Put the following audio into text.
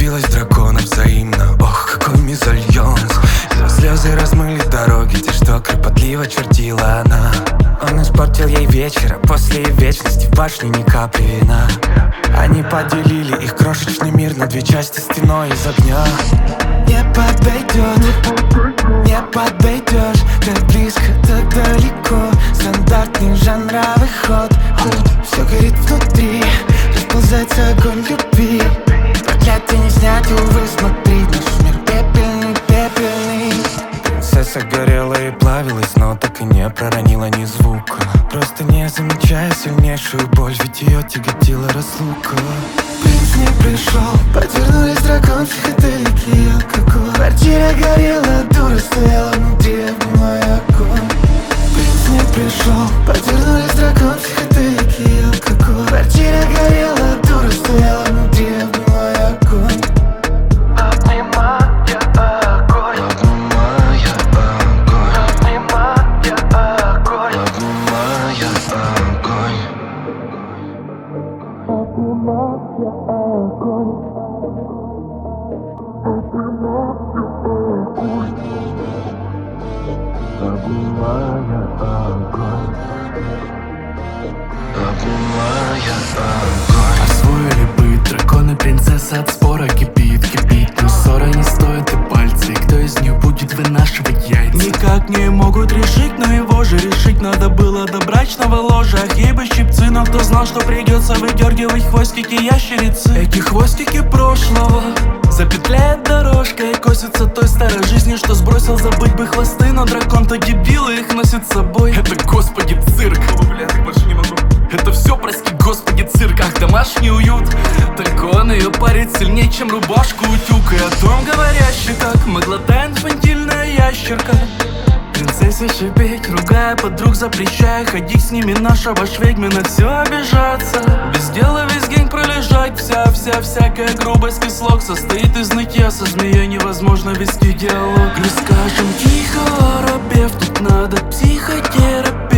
влюбилась в дракона взаимно. Ох, какой мезальянс. Ее слезы размыли дороги, те, что кропотливо чертила она. Он испортил ей вечер, а после вечности в башне ни капли вина. Они поделили их крошечный мир на две части стеной из огня. Не подойдет, не подойдешь. Так близко, так далеко. Стандартный жанровый ход. Все горит внутри, расползается огонь любви. Проклятие не снять, увы, смотри. Наш мир пепельный, пепельный. Принцесса горела и плавилась, но так и не проронила ни звука. Просто не замечая сильнейшую боль, ведь ее тяготила разлука. Принц не пришел, подвернулись дракон, психоделики и алкоголь. Квартира горела, дура стояла внутри, обнимая огонь. Принц не пришел, подвернулись дракон, психоделики и алкоголь. Квартира горела, дура стояла внутри, обнимая огонь. Обнимая огонь, обнимая огонь, обнимая огонь, обнимая огонь, обнимая огонь. Обнимая огонь, обнимая огонь. Освоили быт, драконы, принцесса от спора кипит, кипит. Но ссора не стоит и пальцы, и кто из них будет вынашивать яйца? Никак не могут решить, но его же решить надо было до брачного ложа. Ей бы щипцы, но кто знал, что придется выдергивать хвостики ящерицы. Эти хвостики прошлого запетляет дорожка и косится той старой жизни, что сбросил забыть бы хвосты. Но дракон-то дебил и их носит с собой. Это, господи, цирк. Бля, так больше не могу. Это все, прости, господи, цирк. Ах, домашний уют. Только он ее парит сильнее, чем рубашку утюг. И о том говорящий, как мы глотаем инфантильная ящерка. Принцессе шипеть, ругая подруг, запрещая ходить с ними на шабаш ведьмы, на все обижаться. Без дела весь день пролежать, всякая грубость и слог состоит из нытья. Со змеей невозможно вести диалог. Не скажем тихо, оробев, тут надо психотерапия.